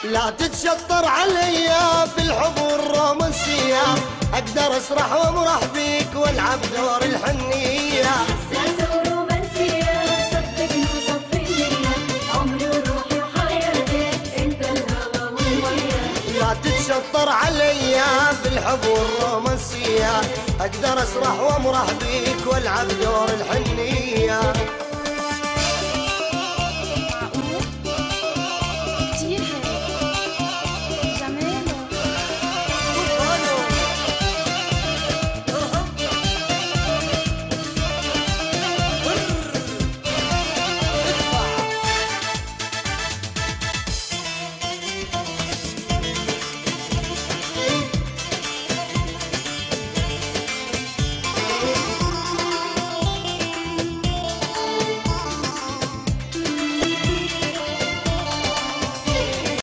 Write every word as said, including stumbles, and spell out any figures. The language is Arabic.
لا تتشطر عليا بالحب والرومانسية، اقدر اسرح وامرح بيك والعب دور الحنية. حساسة ورومانسية صدقني وصفي النية، عمري وروحي وحياتي انت الهوى ووياي. لا تتشطر عليا بالحب والرومانسية، اقدر اسرح وامرح بيك والعب دور الحنية.